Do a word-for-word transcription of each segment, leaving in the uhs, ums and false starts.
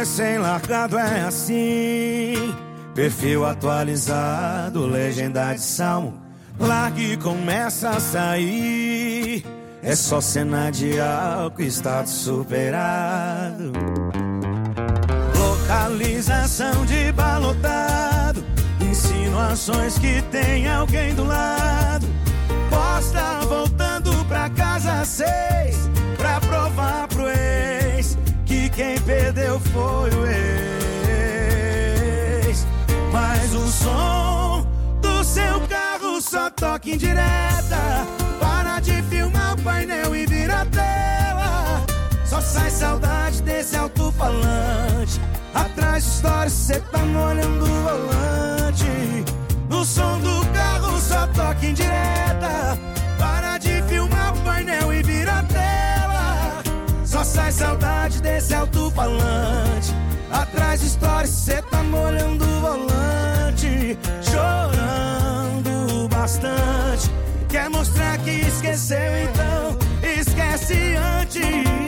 Recém-largado é assim, perfil atualizado, legenda de salmo. Larga e começa a sair, é só cena de álcool, status superado. Localização de balotado, insinuações que tem alguém do lado. Posta voltando pra casa às seis, pra provar pro ex que quem perdeu foi o ex. Mas o som do seu carro só toca em direta. Para de filmar o painel e vira a tela. Só sai saudade desse alto-falante. Atrás de histórias cê tá molhando o volante. O som do carro só toca em direta. Para de filmar o painel e vira a tela. Só sai saudade desse alto-falante. Atrás de histórias cê tá molhando o volante. Chorando bastante. Quer mostrar que esqueceu, então esquece antes.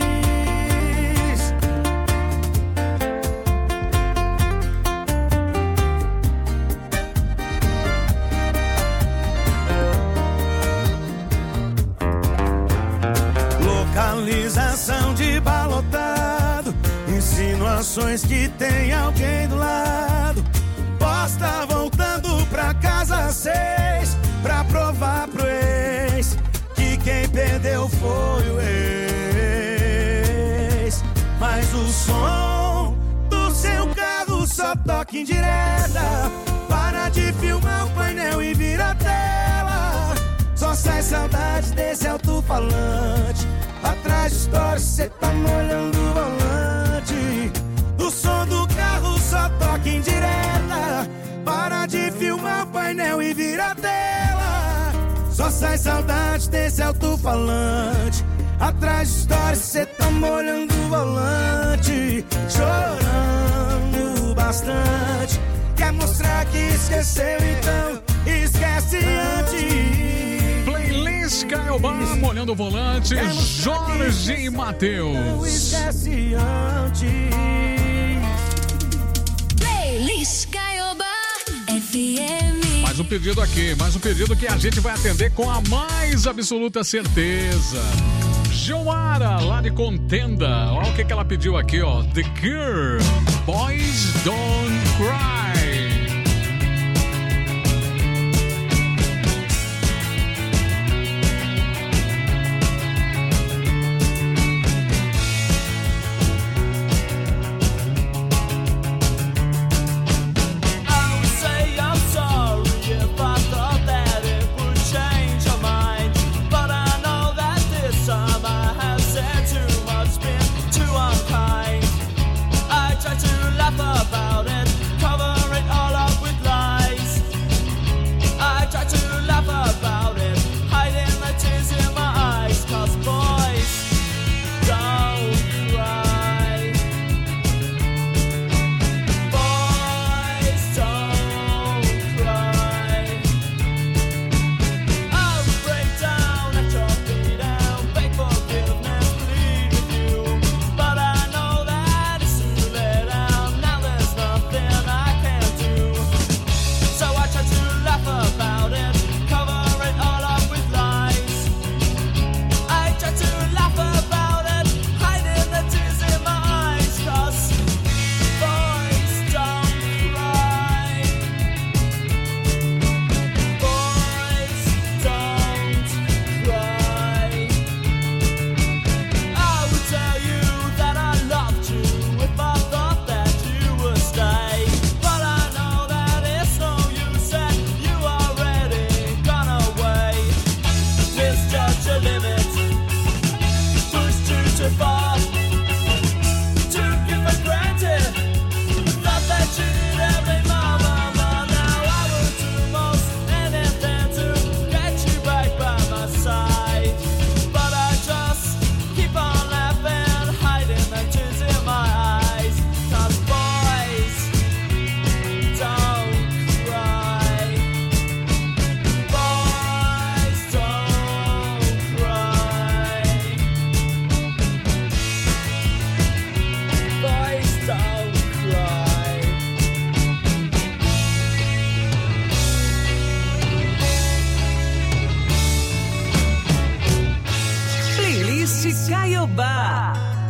Localização de balotado, insinuações que tem alguém do lado. Posta voltando pra casa às seis, pra provar pro ex que quem perdeu foi o ex. Mas o som do seu carro só toca em direta. Para de filmar o painel e vira a tela. Só sai saudade desse alto-falante. Atrás de histórias cê tá molhando o volante. O som do carro só toca em direta. Para de filmar o painel e vira a tela. Só sai saudade desse alto-falante. Atrás de histórias cê tá molhando o volante. Chorando bastante. Quer mostrar que esqueceu, então esquece antes. Playlist Caiobá, molhando o volante, Jorge e Matheus. Esquece antes. Playlist Caiobá F M. Mais um pedido aqui, mais um pedido que a gente vai atender com a mais absoluta certeza. Gilmara, lá de Contenda. Olha o que, que ela pediu aqui, ó. The Cure, Boys Don't Cry. About it, cover it all. goodbye.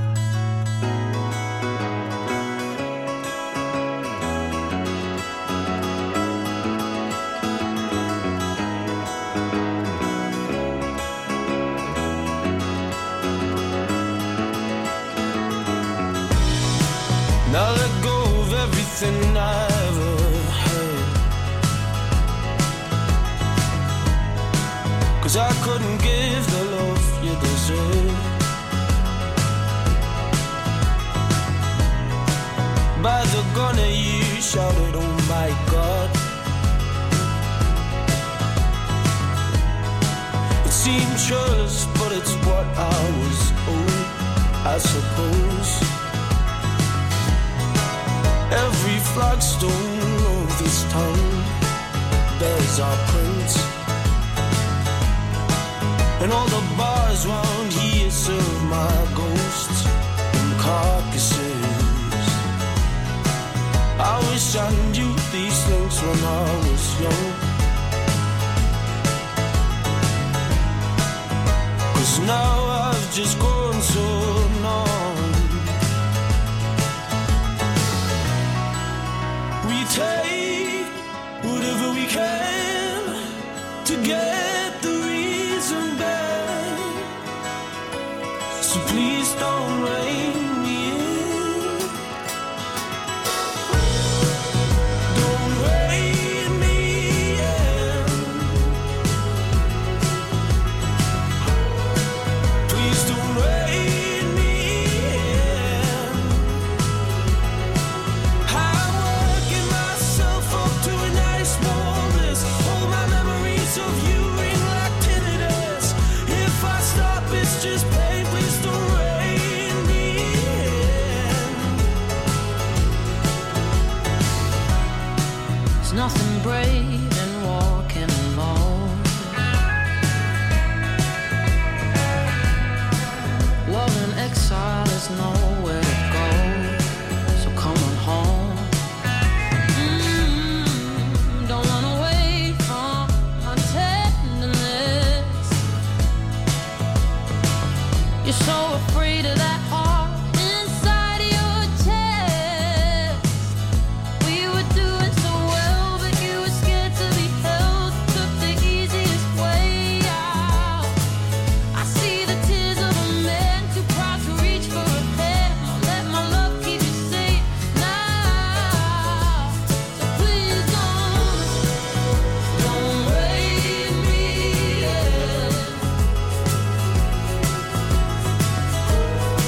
Now let go of everything I ever had, 'cause I couldn't give the love you deserve. By the gun at you shouted, oh my God. It seemed churlish, but it's what I was owed, I suppose. Every flagstone of this town bears our prints, and all the bars round here serve my ghosts and carcasses. I wish I knew these things when I was young, 'cause now I've just grown so numb. We take whatever we can to get the reason back, so please don't rein me in. Don't rein me in. Please don't rein me in. I'm working myself up to a nice warmness. All my memories of you ring like tinnitus. If I stop, it's just pain. Please don't rein me in. There's nothing brave in walking alone. Love in exile is nowhere to go, so come on home. Mm, don't run away from my tenderness. You're so afraid of that heart inside your chest. We were doing so well, but you were scared to be held. Took the easiest way out. I see the tears of a man too proud to reach for a pen. I'll let my love keep you safe now. So please don't, don't rein me in.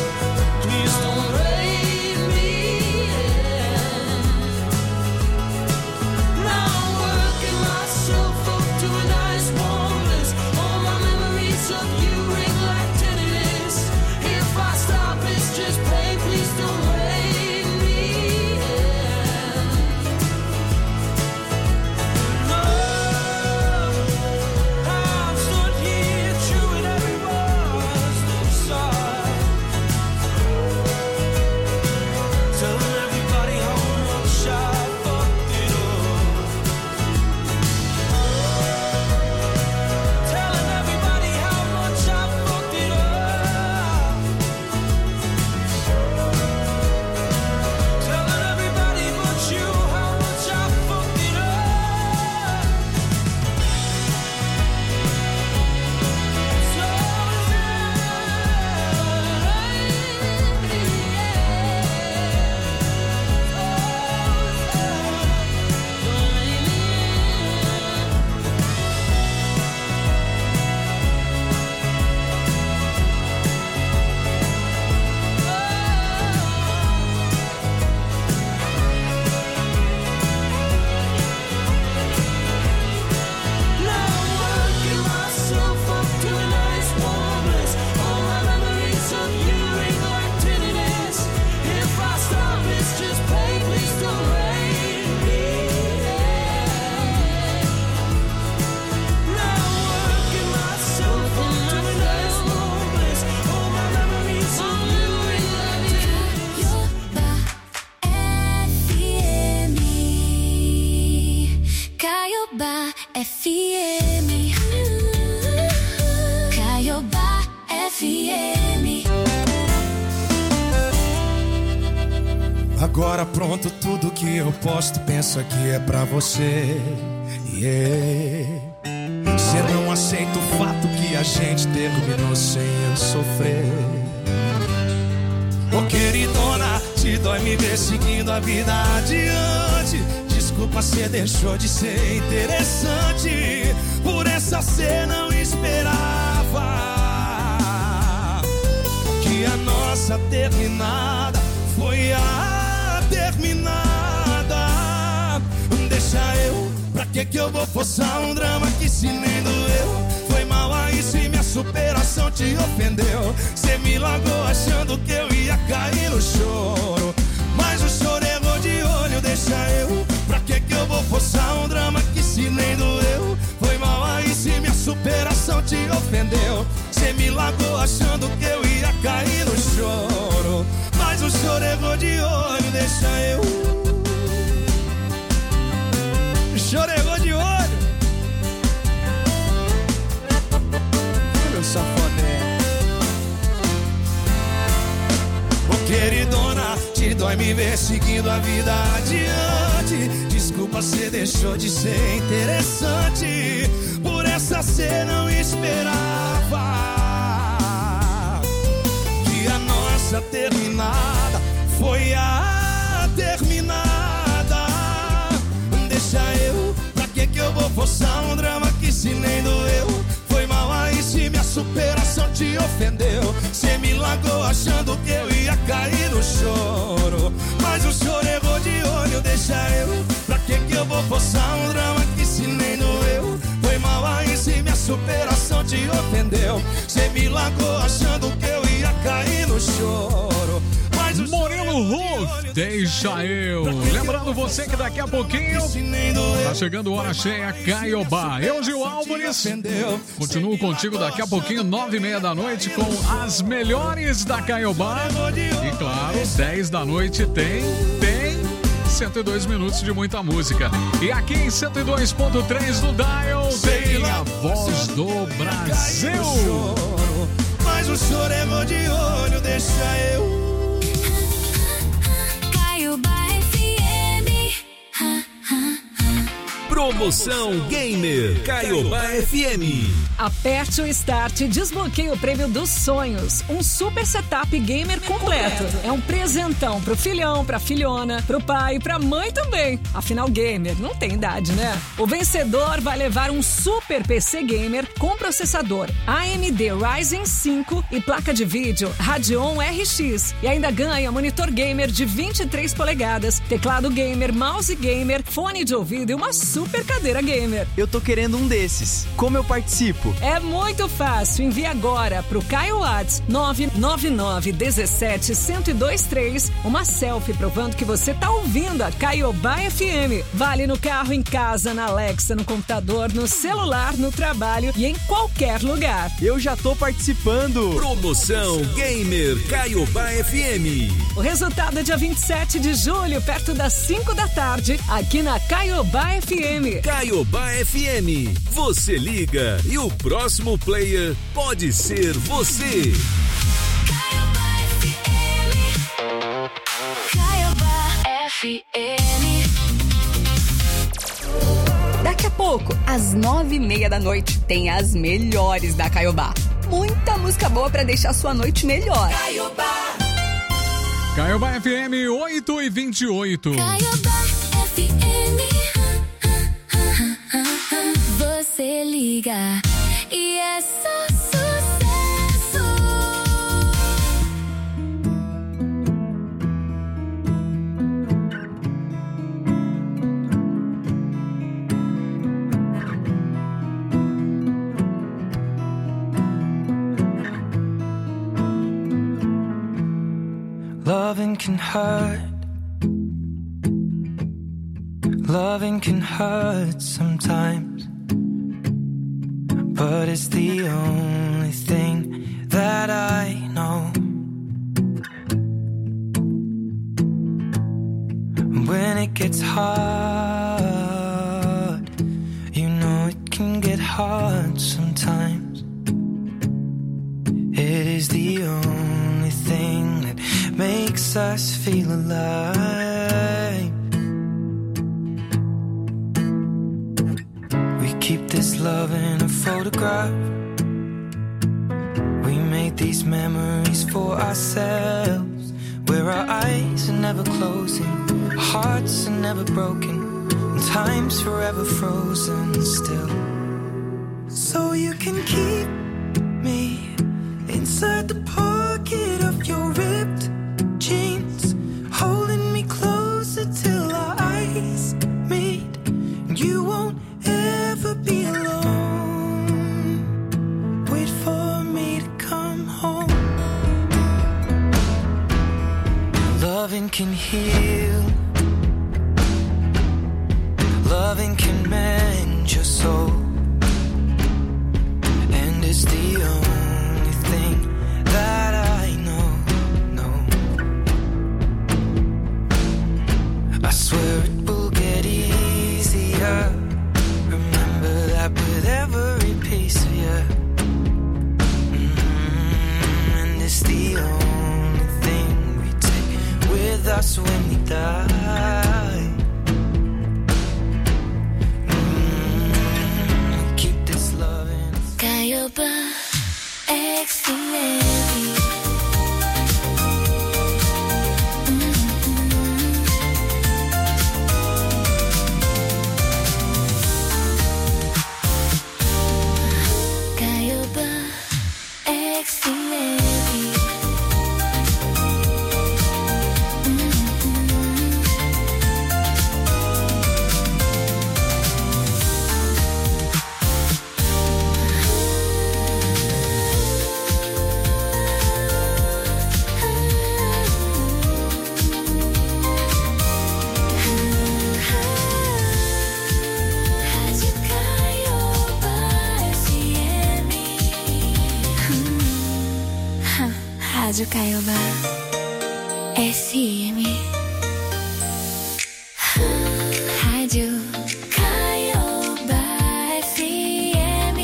Agora pronto, tudo que eu posto, pensa que é pra você. Yeah. Você não aceita o fato que a gente terminou sem eu sofrer. Ô queridona, te dói me ver seguindo a vida adiante. Desculpa, cê deixou de ser interessante. Por essa cê não esperava que a nossa terminada foi a terminada. Deixa eu, pra que que eu vou forçar um drama que se nem doeu? Foi mal aí se minha superação te ofendeu. Cê me largou achando que eu ia cair no choro, mas o choro errou de olho. Deixa eu, pra que que eu vou forçar um drama que se nem doeu? Foi mal aí se minha superação te ofendeu. Cê me largou achando que eu ia cair no choro, mas o choro errou de olho. Deixa eu, o choro errou de olho. Meu safadão. Ô queridona, te dói me ver seguindo a vida adiante. Desculpa, cê deixou de ser interessante. Por essa cê não esperava que a nossa terminada foi a terminada. Deixa eu, pra que que eu vou forçar um drama que se nem doeu? Foi mal aí se minha superação te ofendeu. Cê me largou achando que eu ia cair no choro, mas o choro errou de olho. Deixa eu, pra que que eu vou forçar um drama que se nem doeu? Foi mal aí se minha superação te ofendeu. Cê me largou achando que eu ia cair no choro, mas o Moreno Ruth, deixa eu. Lembrando você que daqui a pouquinho tá chegando hora cheia, Caiobá. Eu, Gil Álvares, continuo contigo daqui a pouquinho, nove e meia da noite, com as melhores da Caiobá. E claro, dez da noite tem, tem cento e dois minutos de muita música. E aqui em cento e dois ponto três do Dial tem a voz do Brasil. Mas o choro errou de olho, deixa eu. Promoção Gamer Caiobá F M. Aperte o Start e desbloqueie o prêmio dos sonhos. Um super setup gamer completo. É um presentão pro filhão, pra filhona, pro pai e pra mãe também. Afinal, gamer não tem idade, né? O vencedor vai levar um super P C gamer com processador A M D Ryzen cinco e placa de vídeo Radeon R X. E ainda ganha monitor gamer de vinte e três polegadas, teclado gamer, mouse gamer, fone de ouvido e uma super cadeira gamer. Eu tô querendo um desses. Como eu participo? É muito fácil. Envie agora pro Caio Whats nove nove nove um sete um zero dois três uma selfie provando que você tá ouvindo a Caiobá F M. Vale no carro, em casa, na Alexa, no computador, no celular, no trabalho e em qualquer lugar. Eu já tô participando. Promoção Gamer Caiobá F M. O resultado é dia vinte e sete de julho, perto das cinco da tarde, aqui na Caiobá F M. Caiobá F M. Você liga e o próximo player pode ser você. Caiobá F M. Caiobá F M. Daqui a pouco, às nove e meia da noite, tem as melhores da Caiobá. Muita música boa pra deixar sua noite melhor. Caiobá. Caiobá F M oito e vinte e oito. Caiobá F M. Você liga e é só sucesso. Loving can hurt. Loving can hurt sometimes, but it's the only thing that I know. When it gets hard, you know it can get hard sometimes. It is the only thing that makes makes us feel alive. We keep this love in a photograph. We made these memories for ourselves, where our eyes are never closing, our hearts are never broken, and time's forever frozen still. So you can keep me inside the pocket of your ripped jeans, holding me closer till our eyes meet. You won't ever be alone. Wait for me to come home. Loving can heal. Loving can mend your soul. And it's the only thing that I know, no. I swear it will get easier. Remember that with every piece of you. Mm-hmm. And it's the only thing we take with us when we die. Mm-hmm. Keep this love in Caiobá, X M L. Caiobá, X M L. Rádio Caiobá, F M. Rádio Caiobá, F M. Rádio Caiobá, F M.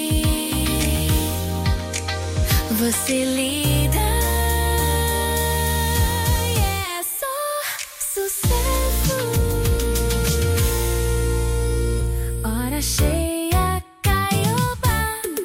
Você liga e é só sucesso. Hora cheia, Caiobá.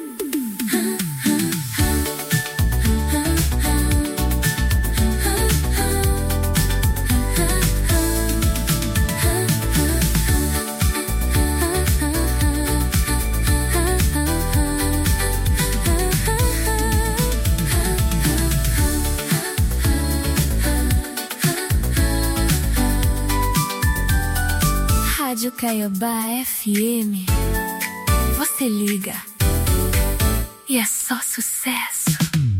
Rádio Caiobá F M. Você liga e é só sucesso.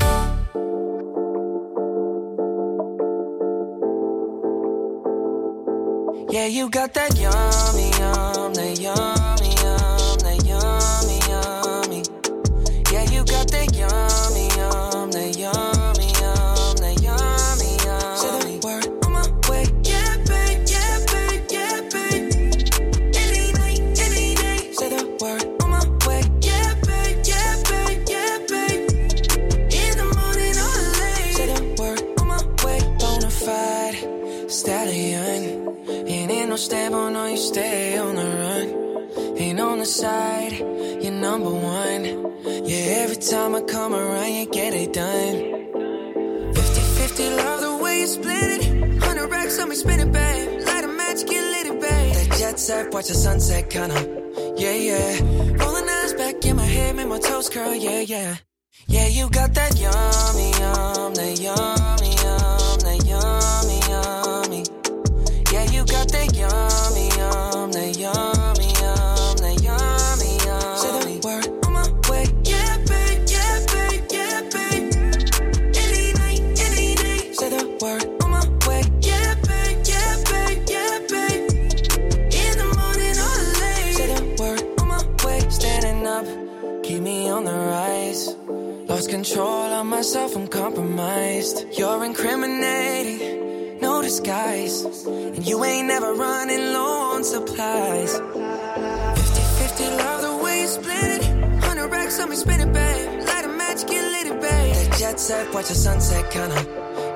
Yeah, you got that yummy, yum, that yummy, yum, that yummy, yummy. Yeah, you got that yummy, yum, that yummy, yum, that yummy, yummy. Say the word on my way. Yeah, babe, yeah, babe, yeah, babe. Any night, any day. Say the word on my way. Yeah, babe, yeah, babe, yeah, babe. In the morning or late. Say the word on my way. Bonafide stallion. Ain't in no stable, no, you stay on the run. Ain't on the side, you're number one. Yeah, every time I come around, you get it done. Fifty-fifty, love the way you split it. Hundred racks on me, spin it, babe. Light a match, get lit, it, babe. That jet set, watch the sunset, kinda. Yeah, yeah. Rolling eyes back in my head, make my toes curl, yeah, yeah. Yeah, you got that yummy, yum, that yummy, yum, that yummy, yummy. Yeah, you got that yummy, yum, that yummy, yum, that yummy, yum. Say the word on my way. Yeah, babe, yeah, babe, yeah, babe. Any night, any day. Say the word on my way. Yeah, babe, yeah, babe, yeah, babe. In the morning or late. Say the word on my way. Standing up, keep me on the rise. Lost control of myself, I'm compromised. You're incriminating, no disguise. And you ain't never running low on supplies. Fifty-fifty, love the way you split it. Hundred racks on me, spin it, babe. Light a match, get lit, it, babe. That jet set, watch the sunset, kinda.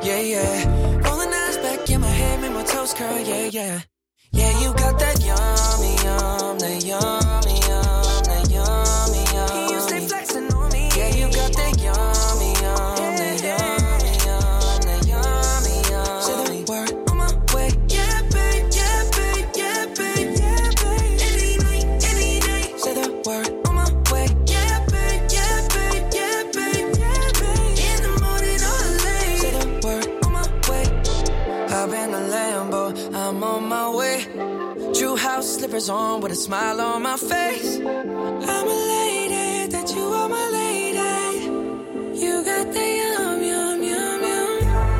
Yeah, yeah. Rolling eyes back in my head, make my toes curl. Yeah, yeah. Yeah, you got that yummy, yum, that yummy, yum, that yummy, yum. Can you stay flexing on me? Yeah, you got that yummy, yum, that yummy, yum, that yummy, yum. Say the word on my way. Yeah, babe, yeah, babe, yeah, babe, yeah, babe. Any night, any day. Say the word on my way. Yeah, babe, yeah, babe, yeah, babe, yeah, babe. In the morning or late. Say the word on my way. Hop in the Lambo, I'm on my way. True house slippers on with a smile on my face. I'm elated that you are my lady. You got the yum, yum, yum, yum.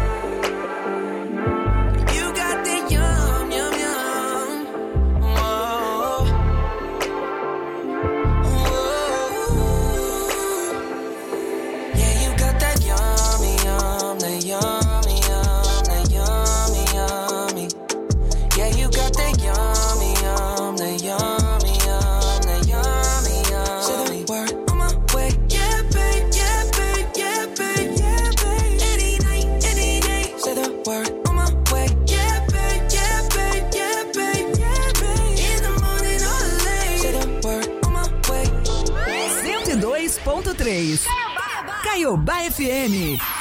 You got the yum, yum, yum. Whoa. Whoa. Yeah, you got that yummy, yum, that yummy, yum, that yummy, yummy. Yeah, you got that yummy, yum, that yummy, yum, that yummy, yum. Say the word on my way. Yeah, babe, yeah, babe, yeah, babe, yeah, babe. Any night, any day. Say the word on my way. Yeah, babe, yeah, babe, yeah, babe, yeah, babe. In the morning or late. Say the word on my way. cento e dois ponto três Caiobá F M.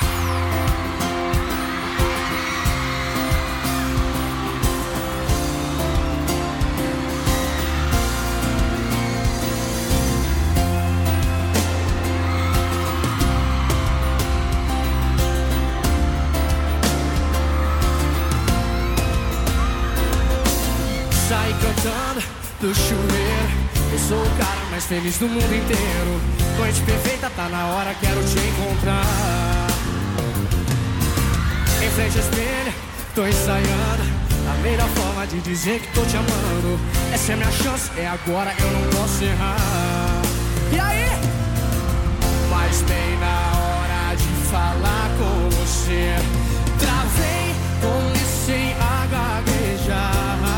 Sai cantando do chuveiro. Eu sou o cara mais feliz do mundo inteiro. Noite perfeita, tá na hora, quero te encontrar. Em frente ao espelho, tô ensaiando a melhor forma de dizer que tô te amando. Essa é minha chance, é agora, eu não posso errar. E aí? Mas bem na hora de falar com você, travei, comecei a gaguejar.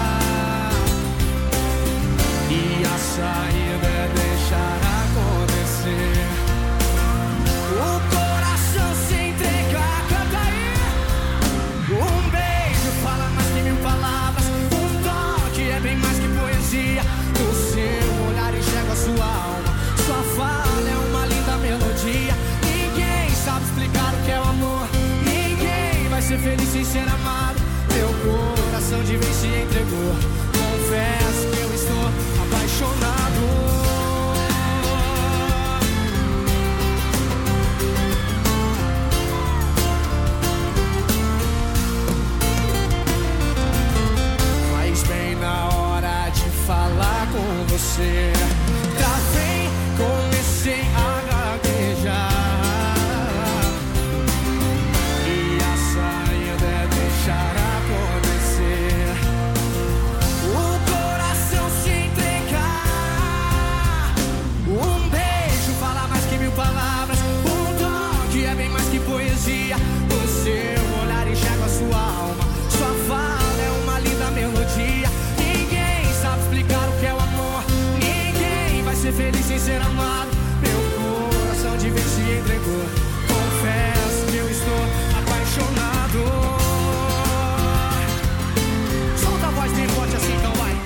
E a saída é deixar acontecer. O coração se entregar, canta aí. Um beijo fala mais que mil palavras. Um toque é bem mais que poesia. No seu olhar enxergo a sua alma. Sua fala é uma linda melodia. Ninguém sabe explicar o que é o amor. Ninguém vai ser feliz sem ser amado. Meu coração de vez se entregou. Confesso que eu estou apaixonado. Mas bem na hora de falar com você, travei, comecei a gaguejar. E a saída é deixar acontecer. O coração se entregar. Um beijo fala mais que mil palavras. Um toque é bem mais que poesia. O seu olhar enxerga a sua alma. Sua fala é uma linda melodia. Ninguém sabe explicar o que é o amor. Ninguém vai ser feliz sem ser amado. Meu coração de vez se entregou. Confesso que eu estou apaixonado. Solta a voz bem forte assim, então vai.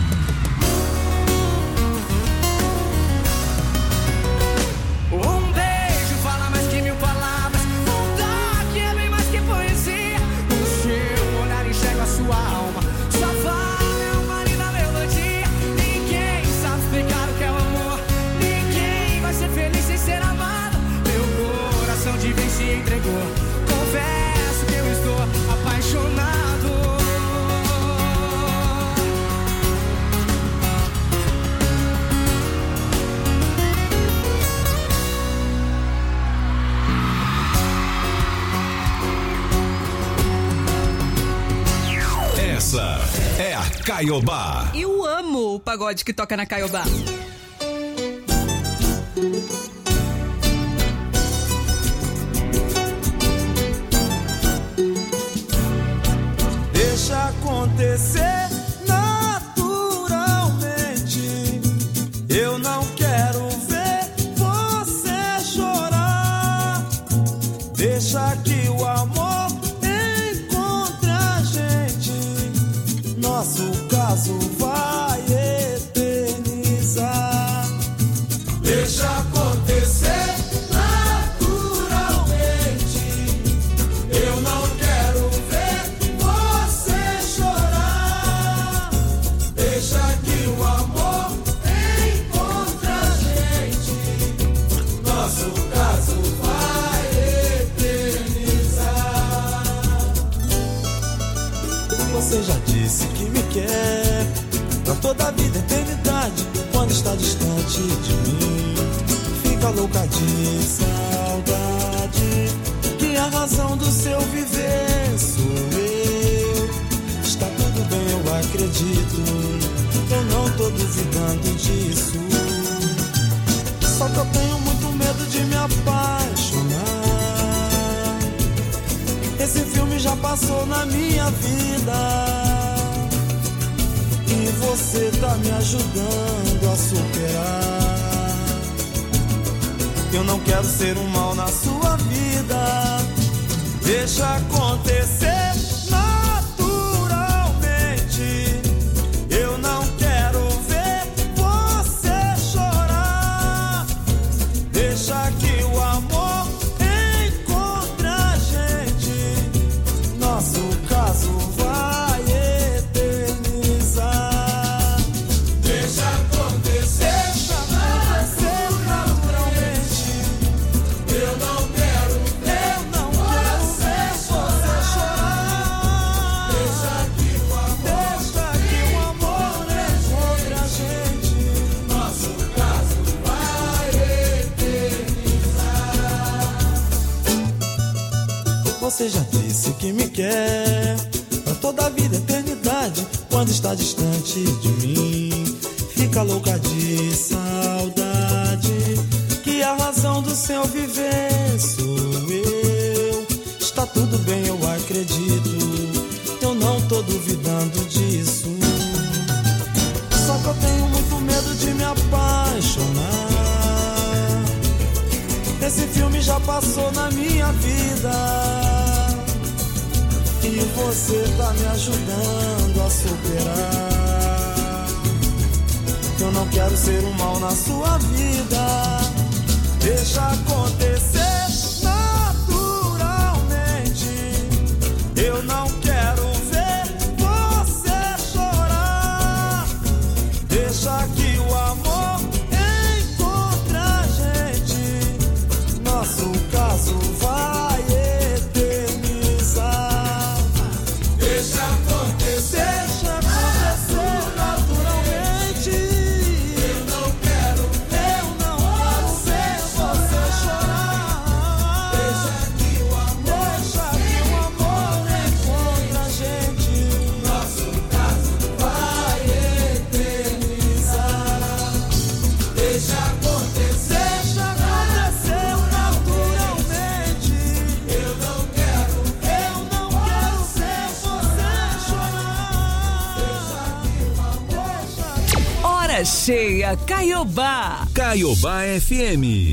Um beijo fala mais que mil palavras. Um toque é bem mais que poesia. O seu olhar enxerga a sua alma. Sua fala é uma linda melodia. Ninguém sabe explicar o que é o amor. Ninguém vai ser feliz sem ser amado. Meu coração de vez se entregou. Confesso que eu estou apaixonado. Essa é a Caiobá. Eu amo o pagode que toca na Caiobá. Deixa acontecer naturalmente. Eu não quero ver você chorar. Deixa que o amor Você já disse que me quer pra toda a vida, eternidade. Quando está distante de mim, fica louca de saudade. Que a razão do seu viver sou eu. Está tudo bem, eu acredito. Eu não tô duvidando disso. Só que eu tenho muito medo de me apaixonar. Esse filme já passou na minha vida e você tá me ajudando a superar. Eu não quero ser um mal na sua vida. Deixa acontecer naturalmente. Eu não quero ver você chorar. Deixa que o amor encontre a gente. Nosso caso vai eternizar. Deixa acontecer, deixa acontecer naturalmente. Eu não quero, eu não quero ver você chorar. Deixa que o amor, deixa que o amor encontre a gente. Nosso caso vai eternizar. Você já disse que me quer pra toda a vida, eternidade. Quando está distante de mim, fica louca de saudade. Que a razão do seu viver sou eu. Está tudo bem, eu acredito. Eu não tô duvidando disso. Só que eu tenho muito medo de me apaixonar. Esse filme já passou na minha vida e você tá me ajudando a superar. Eu não quero ser um mal na sua vida. Deixa acontecer naturalmente. Eu não quero ver você chorar. Deixa que o amor encontre a gente. Nosso caso vai eternizar. Deixa acontecer, deixa acontecer naturalmente. Eu não quero, eu não quero ver você chorar. Deixa que o amor, deixa que o amor encontre a gente. Nosso caso vai eternizar. Deixa acontecer, deixa acontecer naturalmente. Eu não quero, eu não quero ver você chorar. Deixa que o amor, deixa que Hora cheia, Caiobá. Caiobá F M.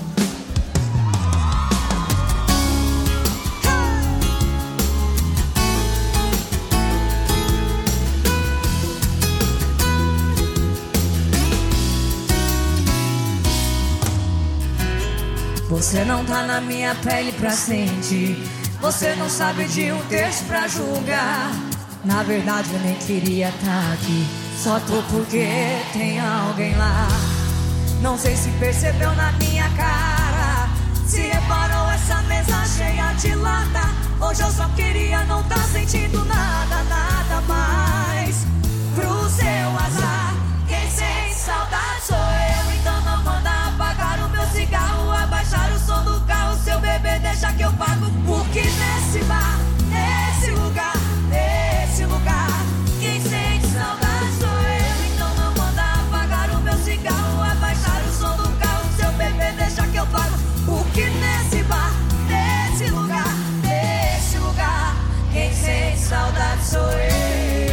Você não tá na minha pele pra sentir. Você não sabe de um terço pra julgar. Na verdade eu nem queria tá aqui. Só tô porque tem alguém lá. Não sei se percebeu na minha cara. Se reparou essa mesa cheia de lata. Hoje eu só queria não tá sentindo nada, nada mais. Pro seu azar, quem sente saudade sou eu. Então não manda apagar o meu cigarro, abaixar o som do carro. Seu bebê deixa que eu pago. Porque nesse bar, nesse lugar, nesse lugar, quem sente saudade sou eu. Então não manda apagar o meu cigarro, abaixar o som do carro. Seu bebê deixa que eu pago. Porque nesse bar, nesse lugar, nesse lugar, quem sente saudade sou eu.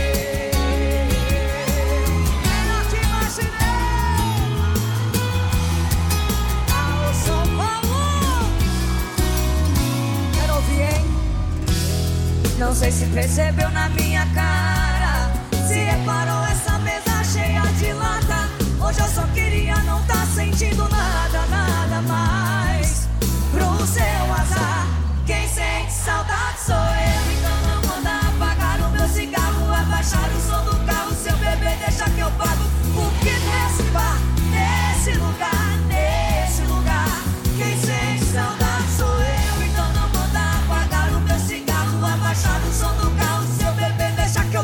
Não sei se percebeu na minha cara. Se reparou essa mesa cheia de lata. Hoje eu só queria não tá sentindo nada, nada mais. Pro seu azar, quem sente saudade sou eu. Então não manda apagar o meu cigarro, abaixar o som do carro. Seu bebê deixa que eu pago. Porque nesse bar, nesse lugar, nesse lugar, quem sente saudade sou eu. Então não manda apagar o meu cigarro, abaixar o som do carro. Seu bebê deixa que eu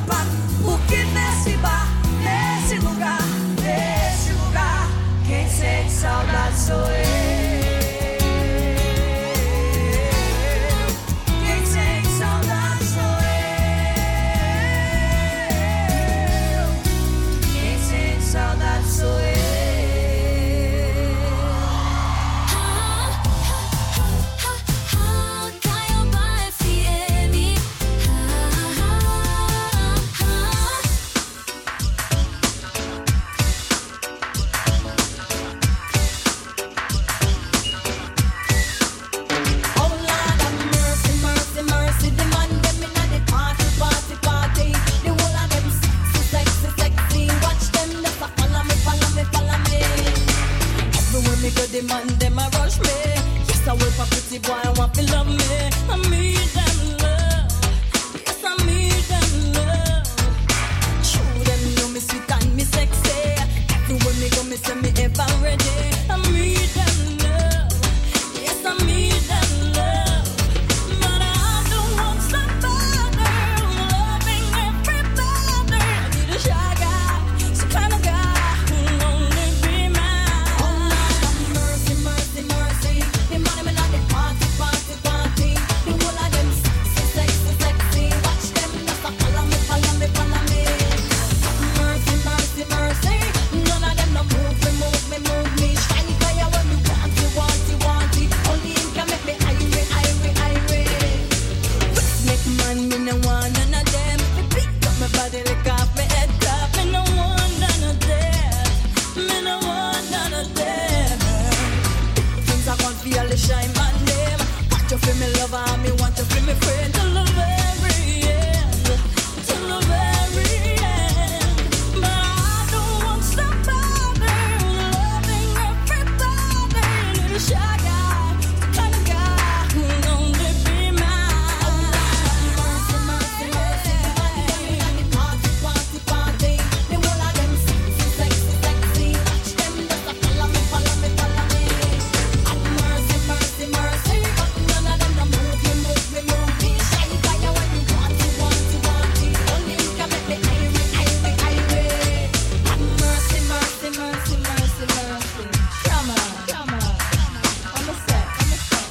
Man, me no want none of them. Me pick up my body, lick off my head top. Me no want none of them. Me no want none of them. Things I want feel the shine my name. Want you feel me lover, me want you feel me friend. Till the very end, till the very end. But I don't want somebody loving everybody. Little shy guy, the kind of guy who'll only be mine. Mercy, mercy, mercy, money, party, party, party. The whole of them sexy, sexy, sexy. Watch them just a follow me, follow me, follow me. And mercy, mercy, mercy, but none of them no move me, move me, move me. Shy guy, you want me, want you, want you, want you. Only you can make me irate, irate, irate. And mercy, mercy, mercy, mercy, mercy. Come on, come on. I'm a set, I'm a set.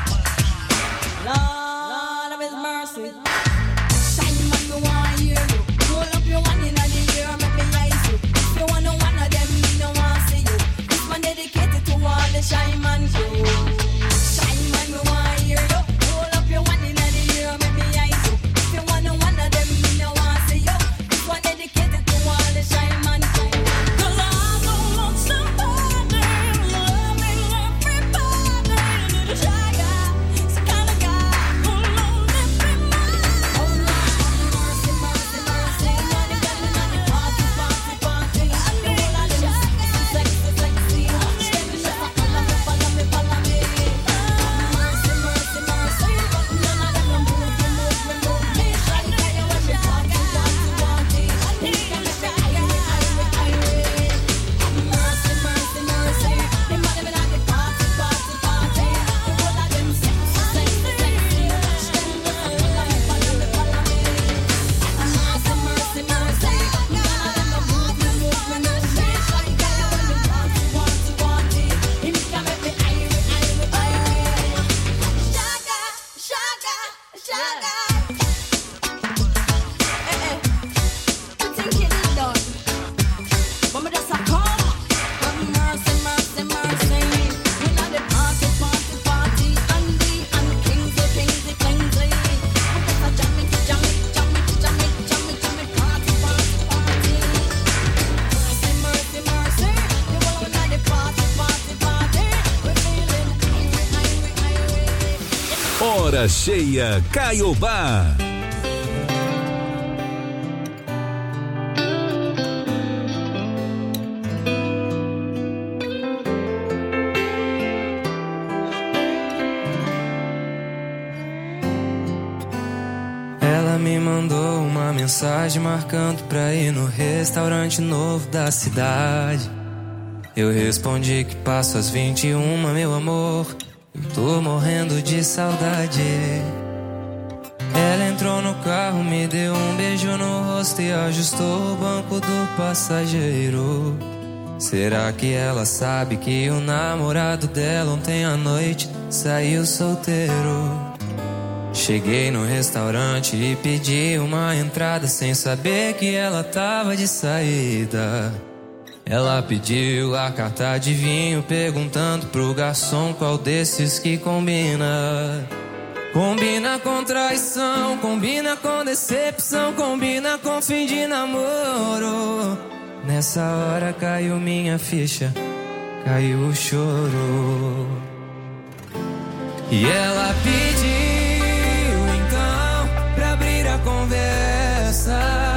Lord of His mercy. Shine man, me want hear you. Roll up your one inna the air, make me eyes you. If you want no one of them, me no want see you. This man dedicated to all the shy man crew. Shine man, me want hear you. Roll up your one inna the air, make me eyes you. If you want no one of them, me no want see you. This one dedicated to all the shy man crew. 'Cause I don't want somebody loving everybody. Little shy guy, it's the kind of guy who'll only be mine. Oh Lord, mercy, mercy, mercy. Money, money, money, party, party, party. And the whole of them sexy, sexy, sexy. Watch them just a follow me, follow me, follow me. Mercy, mercy, mercy, but none of them no move me, move me, move me. Shy guy, you want me, party, party, party. And you can make me irate, irate, irate. Mercy, mercy, mercy. The money me like the party, party, party. The whole of them sexy, sexy, sexy. Watch them just a follow me, follow me, follow me. Mercy, mercy, mercy. None of them no move me, move me, move me. Shy guy, you want me, party, party, party. You can make me irate, irate, irate. Shaga, shaga, shaga. Eh, eh. You think you did done? But me just a come. But mercy, mercy, mercy. We not the party, party, party. And the and Kingsley, Kingsley, Kingsley. We just a jam it, jam it, jam it, jam it, jam it, jam it. Party, party, party. Mercy, mercy, mercy. The whole we not the party, party, party. We feeling irate, irate, irate. Hora cheia Caiobá. Ela me mandou uma mensagem marcando pra ir no restaurante novo da cidade. Eu respondi que passo às vinte e uma, meu amor. Eu tô morrendo de saudade. Ela entrou no carro, me deu um beijo no rosto e ajustou o banco do passageiro. Será que ela sabe que o namorado dela ontem à noite saiu solteiro? Cheguei no restaurante e pedi uma entrada sem saber que ela tava de saída. Ela pediu a carta de vinho perguntando pro garçom qual desses que combina. Combina com traição, combina com decepção, combina com fim de namoro. Nessa hora caiu minha ficha, caiu o choro. E ela pediu então pra abrir a conversa,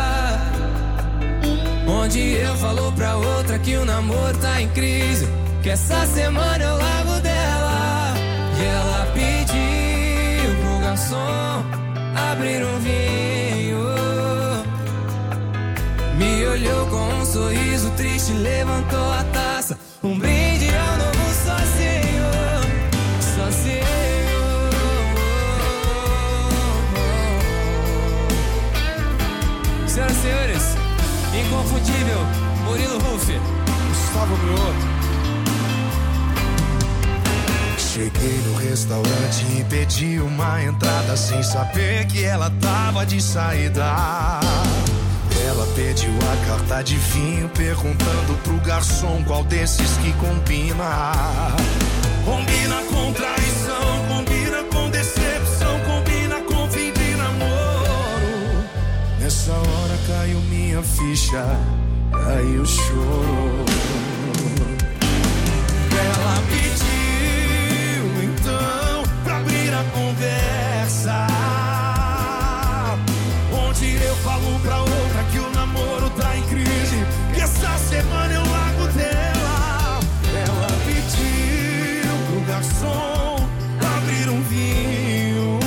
onde eu falo pra outra que o namoro tá em crise, que essa semana eu largo dela. E ela pediu pro garçom abrir um vinho, me olhou com um sorriso triste, levantou a taça, um brinde ao novo sozinho, sozinho. Senhoras e senhores, inconfundível Murilo Huff, Gustavo Mioto. Cheguei no restaurante e pedi uma entrada sem saber que ela tava de saída. Ela pediu a carta de vinho perguntando pro garçom qual desses que combina. Combina com traição, combina com decepção, combina com fim de namoro. caiu minha ficha, caiu choro. Ela pediu então pra abrir a conversa, onde eu falo pra outra que o namoro tá em crise, que essa semana eu largo dela. Ela pediu pro garçom abrir um vinho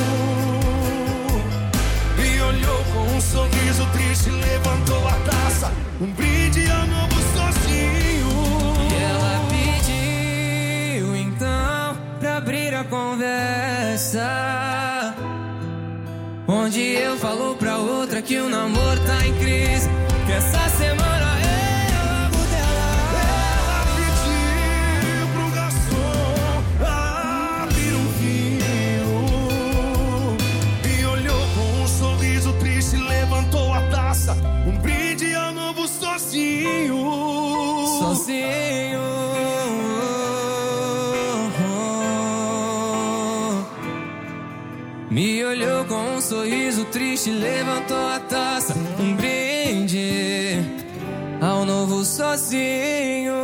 e olhou com um sorriso triste, levantou a taça, um brinde ao novo sozinho. E ela pediu então pra abrir a conversa, onde eu falo pra outra que o namoro tá em crise, que essa semana eu largo dela. Ela pediu pro garçom abrir um vinho e olhou com um sorriso triste, levantou a taça, um brinde ao novo sozinho. Sozinho. Me olhou com um sorriso triste, levantou a taça, um brinde ao novo sozinho.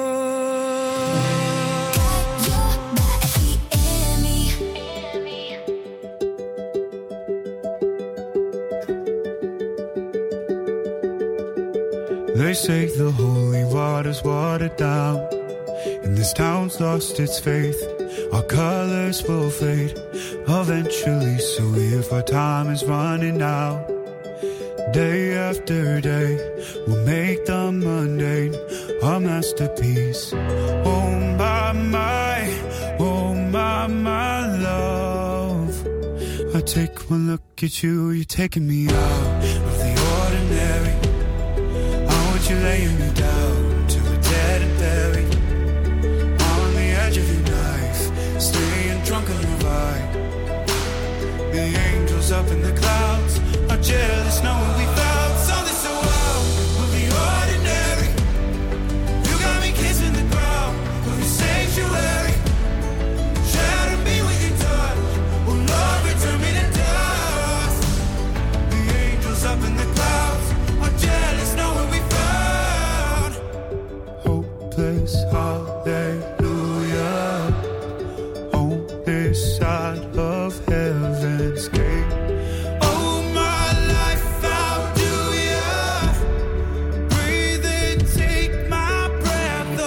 They say the holy water's watered down, and this town's lost its faith. Our colors will fade eventually, so if our time is running out, day after day, we'll make the mundane a masterpiece. Oh my, my, oh my, my love, I take one look at you, you're taking me out of the ordinary. You're laying me down to a dead and buried on the edge of your knife, staying drunk on your vibe. The angels up in the clouds are jealous knowing we found something so out of the ordinary. You got me kissing the ground of your sanctuary, shatter me with your touch, oh Lord, return me to dust. The angels up in the clouds are jealous knowing we found hopeless, hallelujah, on this side of heaven's gate. Oh, my life, how do ya breathe and take my breath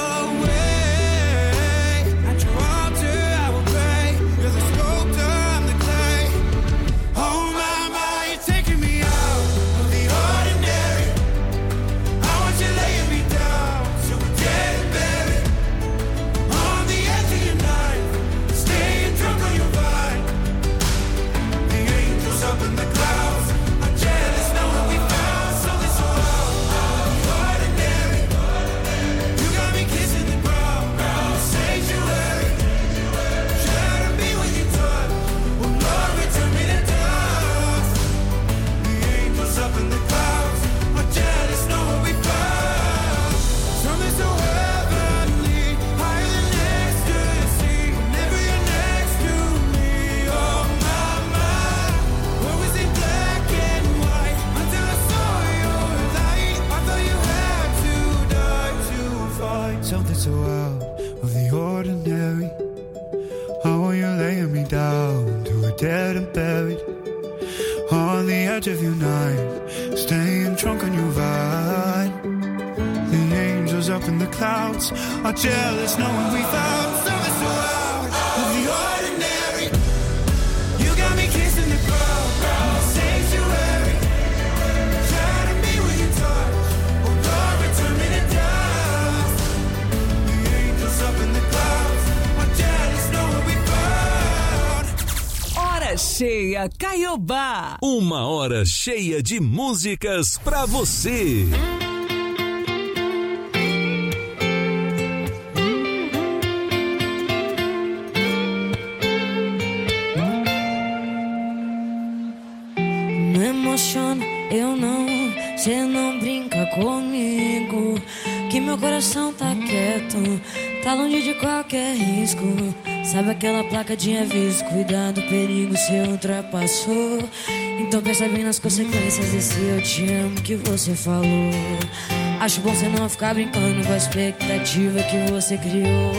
away? At your altar I will pray, you're the sculptor, I'm the clay. Oh, my, my, you're taking me out of the ordinary. I want you laying me down so we're dead and buried on the edge of your knife, staying drunk on your vine. The angels up in the clouds are jealous knowing we found something so out of the ordinary. You got me kissing the ground of your sanctuary, shatter me with your touch, oh Lord, return me to dust. The angels up in the clouds are jealous knowing we found something so heavenly, higher than ecstasy. Whenever you're next to me, oh my, my. What was it black and white until I saw your light? I thought you had to die to find something so out of the ordinary. How are you laying me down to a dead and buried on the edge of your knife, staying drunk on your vine. The angels up in the clouds are jealous knowing we found something so out of the ordinary. You got me kissing the ground of the sanctuary, shatter me with your touch, oh Lord, return me to dust. The angels up in the clouds are jealous knowing we found. Hora cheia, Caiobá. Uma hora cheia de músicas pra você. Não emociona, eu não, cê não brinca comigo, que meu coração tá quieto, tá longe de qualquer risco. Sabe aquela placa de aviso, cuidado, perigo, cê ultrapassou. Então pensa bem nas consequências desse eu te amo que você falou. Acho bom você não ficar brincando com a expectativa que você criou.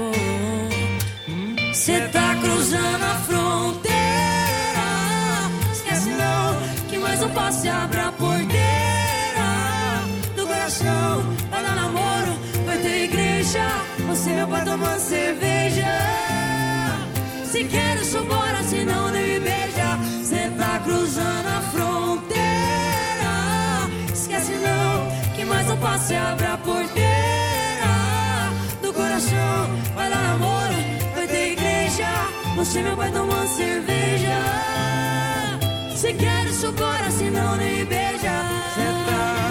Cê tá cruzando a fronteira, esquece não, que mais um passo e abre a porteira do coração. Vai dar namoro, vai ter igreja, você meu pai tomando cerveja. Se quer eu sou bora, se não nem me beija. Cê tá cruzando a fronteira, esquece não, que mais um passo e abre a porteira do coração. Vai dar namoro, vai ter igreja, você meu pai tomando cerveja. Se quer eu sou bora, se não nem me beija. Cê tá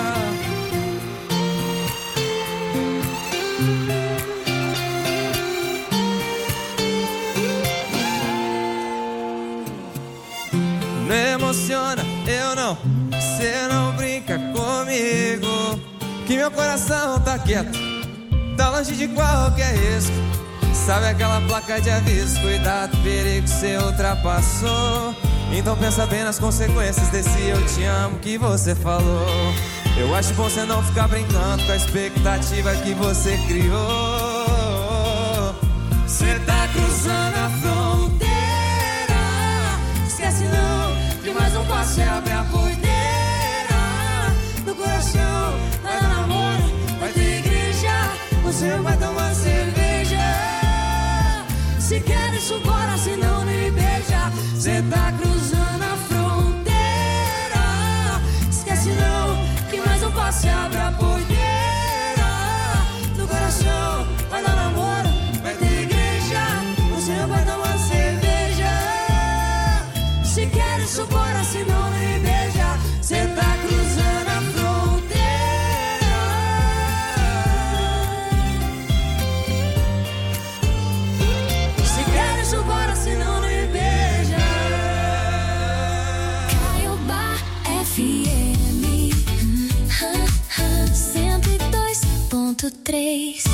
me emociona, eu não, cê não brinca comigo, que meu coração tá quieto, tá longe de qualquer risco. Sabe aquela placa de aviso, cuidado, perigo, cê ultrapassou. Então pensa bem nas consequências desse eu te amo que você falou. Eu acho bom cê não ficar brincando com a expectativa que você criou. Cê tá cruzando a fronteira, esquece não, que mais um passo e abre a porteira do coração. Vai dar namoro, vai ter igreja, você vai tomar cerveja. Se quer isso bora, se não nem me beija. Cê tá cruzando a fronteira, esquece não, que mais um passo e abre a porteira do coração. Vai dar namoro, vai ter igreja, você vai tomar cerveja. Se quer isso bora, se não nem me beija. Cê tá cruzando a fronteira. Se quer isso bora, se não nem me beija. Caiobá F M cento e dois ponto três.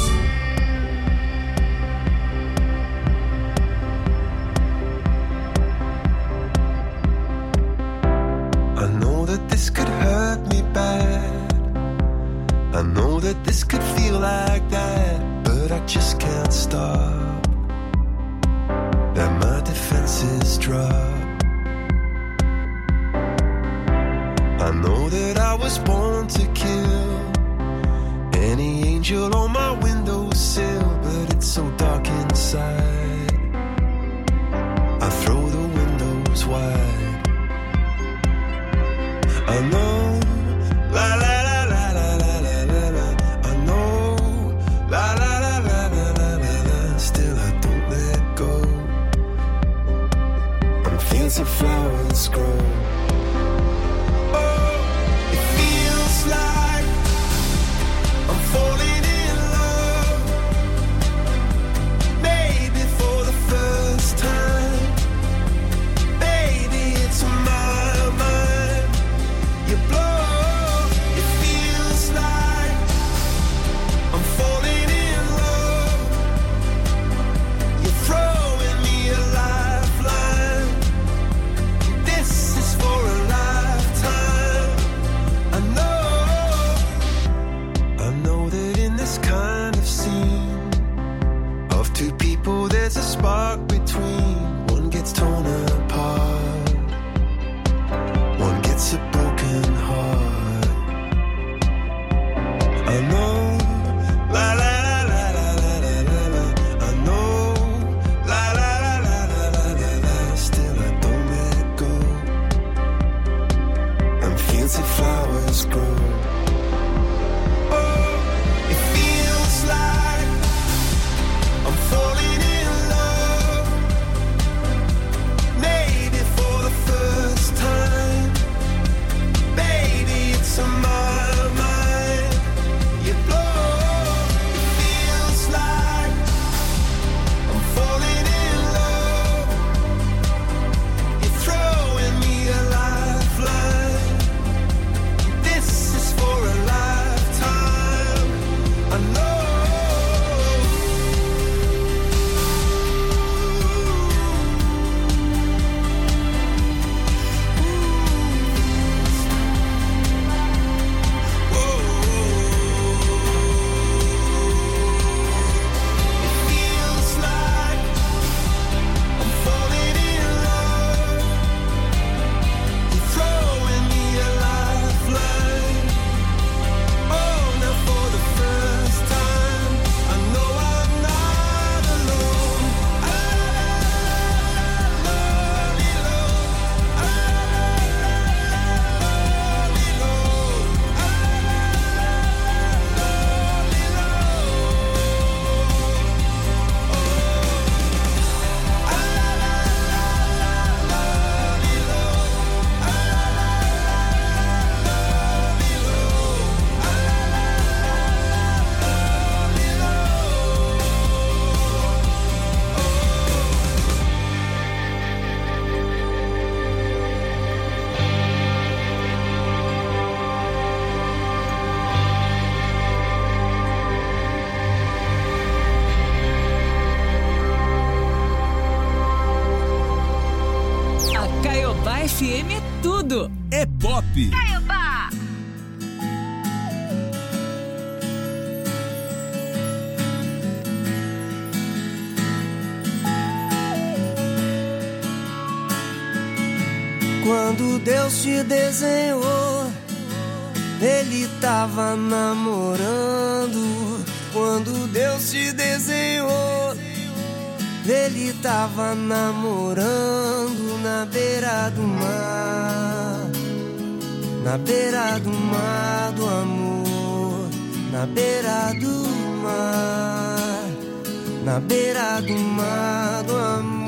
I know that this could hurt me bad. I know that this could feel like that, but I just can't stop. That my defenses drop. I know that I was born to kill any angel on my windowsill, but it's so dark inside. I throw the windows wide. I know, la la la la la la la la la. I know, la la la la la la la la. Still I don't let go. I'm fancy flowers grow. Oh, it feels like I'm falling in love. Maybe for the first time. Baby, it's my mind. You blow, it feels like I'm falling in love. You're throwing me a lifeline. This is for a lifetime. I know, I know that in this kind of scene of two people there's a spark between. One gets torn apart, one gets a broken heart. I know, la la la la la la la la la. I know, la la la la la la la la. Still I don't let go. And fancy flowers grow. Oh, it feels like I'm falling in love. Maybe for the first time. Baby, it's on my mind. You blow, it feels like I'm falling in love. You're throwing me a lifeline. This tudo. É pop. Caiobá. Quando Deus te desenhou, Ele tava namorando. Quando Deus te desenhou, Ele tava namorando na beira do mar. Na beira do mar do amor. Na beira do mar. Na beira do mar do amor.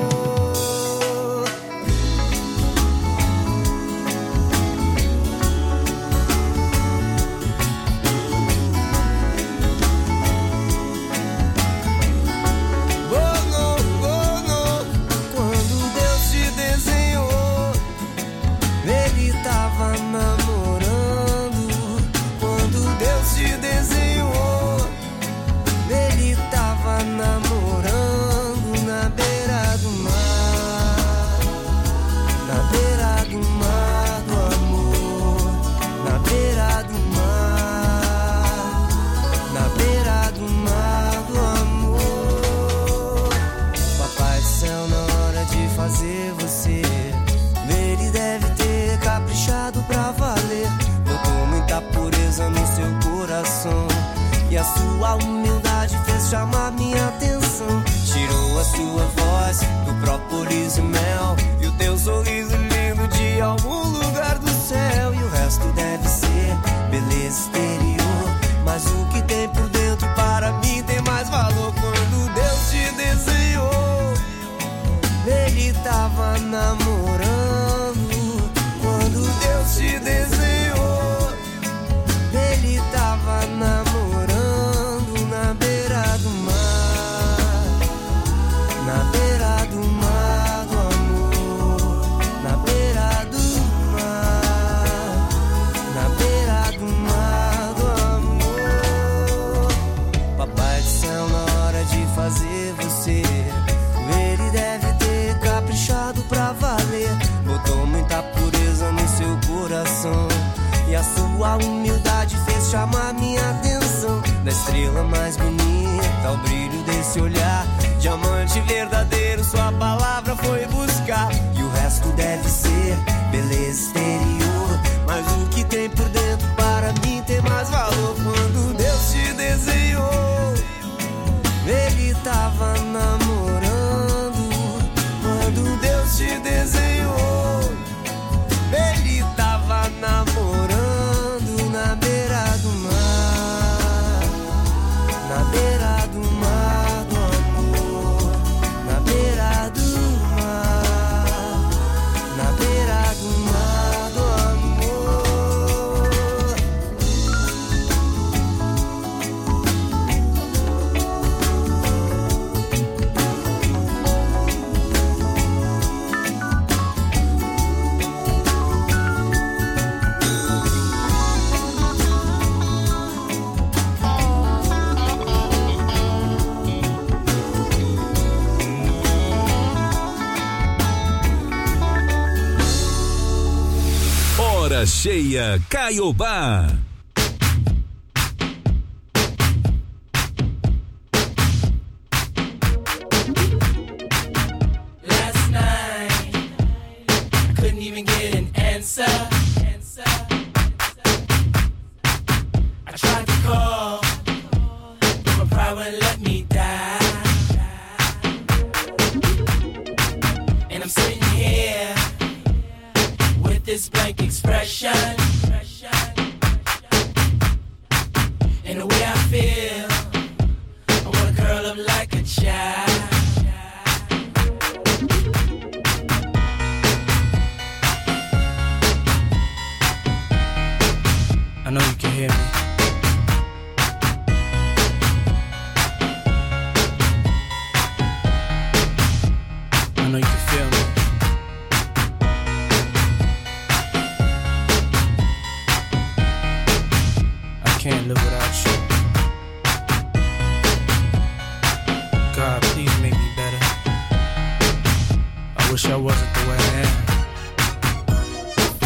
E a sua humildade fez chamar minha atenção. Tirou a sua voz do própolis e mel, e o teu sorriso lindo de algum lugar do céu. E o resto deve ser beleza exterior, mas o que tem por dentro para mim tem mais valor. Quando Deus te desenhou, Ele tava namorando. Quando Deus te desenhou, Ele tava namorando. Fazer você, Ele deve ter caprichado pra valer. Botou muita pureza no seu coração, e a sua humildade fez chamar minha atenção. Da estrela mais bonita ao brilho desse olhar, diamante verdadeiro, sua palavra foi buscar. E o resto deve ser beleza exterior, mas o que tem por dentro para mim tem mais valor. Quando Deus te desenhou, Ele tava namorando. Quando Deus te desenhou, Ele tava namorando na beira do mar. Na beira do mar do amor. Na beira do mar. Na beira do mar do Hora cheia Caiobá. Last night, I couldn't even get an answer. I tried to call, but my pride wouldn't let me die. And I'm sitting here with this blank expression, and the way I feel, I wanna curl up like a child. I know you can hear me. I know you can feel me. I can't live without you. God, please make me better. I wish I wasn't the way I am.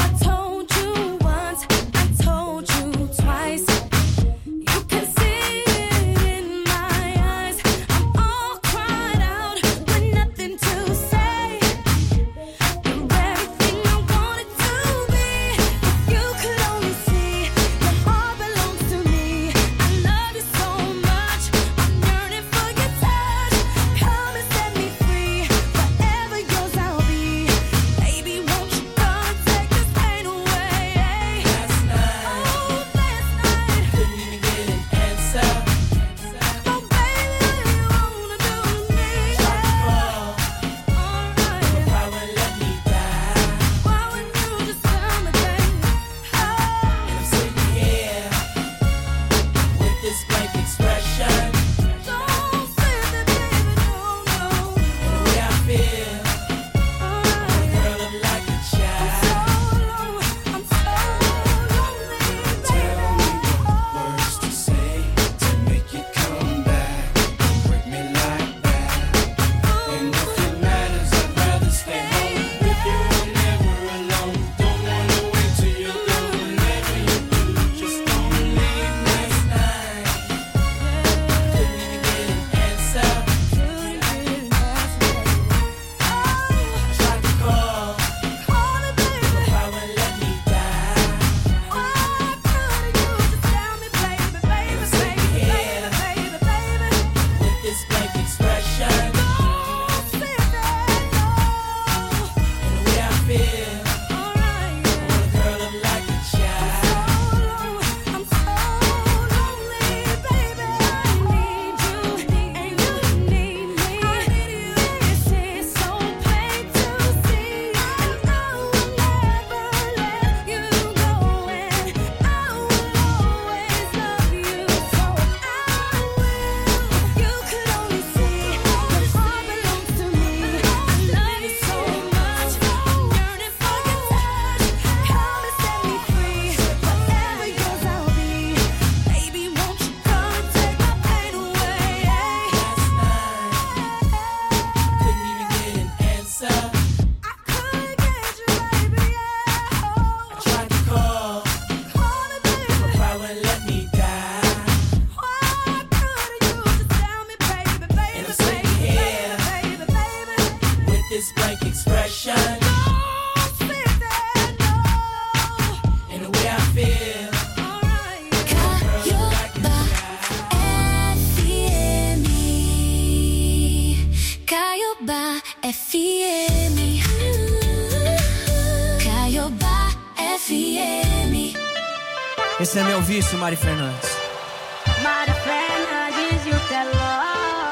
F M. Esse é meu vício, Mari Fernandes. Mari Fernandes e o Teló.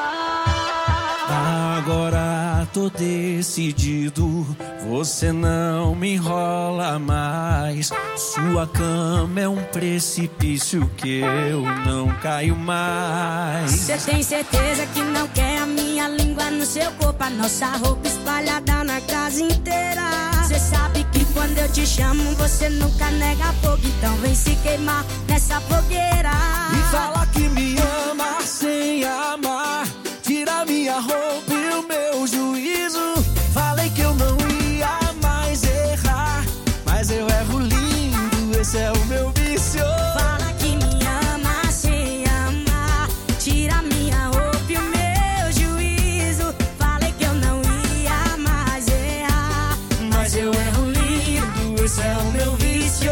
Agora tô decidido, você não me enrola mais. Sua cama é um precipício que eu não caio mais. Você tem certeza que não quer a minha língua no seu corpo? A nossa roupa espalhada na casa inteira. Você sabe que quando eu te chamo você nunca nega fogo. Então vem se queimar nessa fogueira. E fala que me ama sem amar. Tira minha roupa e o meu juízo. Falei que eu não ia mais errar, mas eu erro lindo, esse é o meu vício. Fala que me ama sem amar. Tira minha roupa e o meu juízo. Falei que eu não ia mais errar, mas eu erro lindo, esse é o meu vício.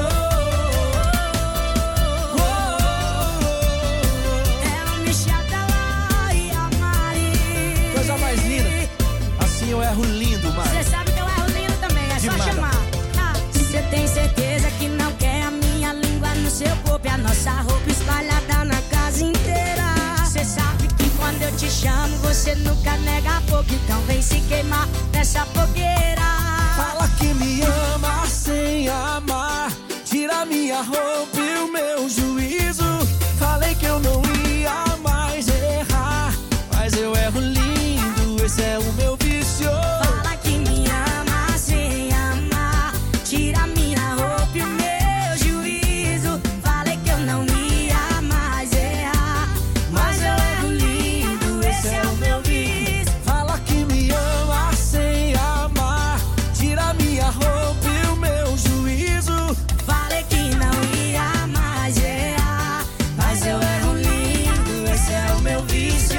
Eu erro lindo, Mari. Você sabe que eu erro lindo também, é Demais. só chamar. Você ah, tem certeza que não quer a minha língua no seu corpo e a nossa roupa espalhada na casa inteira. Você sabe que quando eu te chamo você nunca nega fogo. Então vem se queimar nessa fogueira. Fala que me ama sem amar. Tira minha roupa e o meu juízo. Falei que eu não ia mais errar, mas eu erro lindo, esse é o meu vício. Fala que me ama sem amar. Tira minha roupa e o meu juízo. Falei que eu não ia mais errar, mas eu erro lindo, esse é o meu vício. Fala que me ama sem amar. Tira minha roupa e o meu juízo. Falei que não ia mais errar, mas eu erro lindo, esse é o meu vício.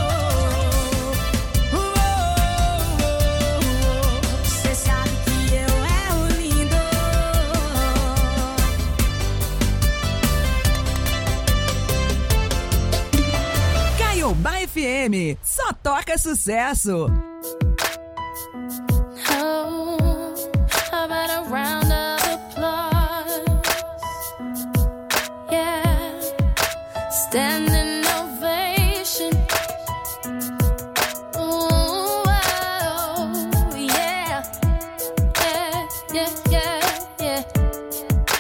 F M, só toca sucesso. Oh, how about a round of applause? Yeah, stand